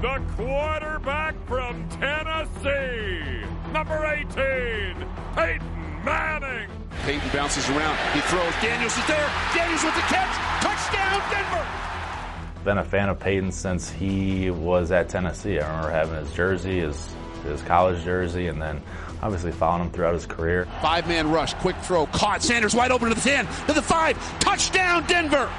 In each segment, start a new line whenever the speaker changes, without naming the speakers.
the quarterback from Tennessee, number 18, Peyton Manning.
Peyton bounces around. He throws. Daniels is there. Daniels with the catch. Touchdown, Denver.
Been a fan of Peyton since he was at Tennessee. I remember having his jersey, his college jersey, and then obviously following him throughout his career.
5-man rush, quick throw, caught. Sanders wide open to the 10, to the 5. Touchdown, Denver.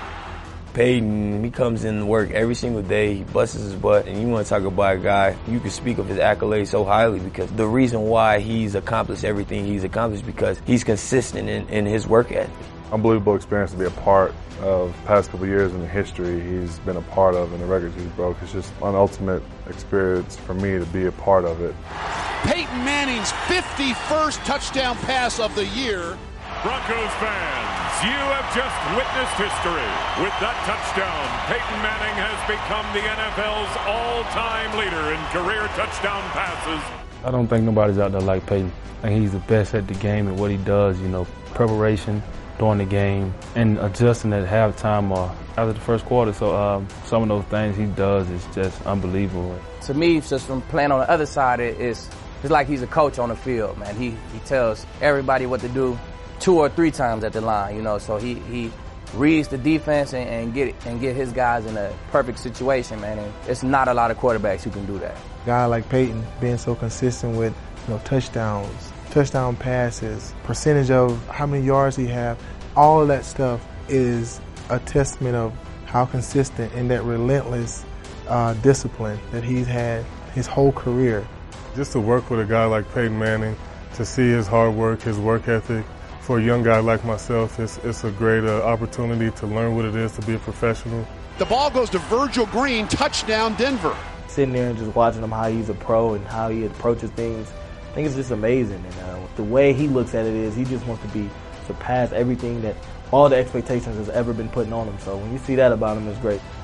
Peyton, he comes in to work every single day. He busts his butt, and you want to talk about a guy, you can speak of his accolades so highly because the reason why he's accomplished everything he's accomplished because he's consistent in his work ethic.
Unbelievable experience to be a part of the past couple of years in the history he's been a part of and the records he's broke. It's just an ultimate experience for me to be a part of it.
Peyton Manning's 51st touchdown pass of the year.
Broncos fans, you have just witnessed history. With that touchdown, Peyton Manning has become the NFL's all-time leader in career touchdown passes.
I don't think nobody's out there like Peyton. I think he's the best at the game and what he does, preparation during the game and adjusting at halftime or after the first quarter. So some of those things he does is just unbelievable.
To me, just from playing on the other side, it's like he's a coach on the field, man. He tells everybody what to do 2 or 3 times at the line, so he reads the defense and get his guys in a perfect situation, man. And it's not a lot of quarterbacks who can do that.
A guy like Peyton being so consistent with touchdowns, touchdown passes, percentage of how many yards he have, all of that stuff is a testament of how consistent and that relentless discipline that he's had his whole career.
Just to work with a guy like Peyton Manning, to see his hard work, his work ethic, for a young guy like myself, it's a great opportunity to learn what it is to be a professional.
The ball goes to Virgil Green, touchdown Denver.
Sitting there and just watching him, how he's a pro and how he approaches things, I think it's just amazing. And the way he looks at it is he just wants to surpass everything that all the expectations has ever been putting on him. So when you see that about him, it's great.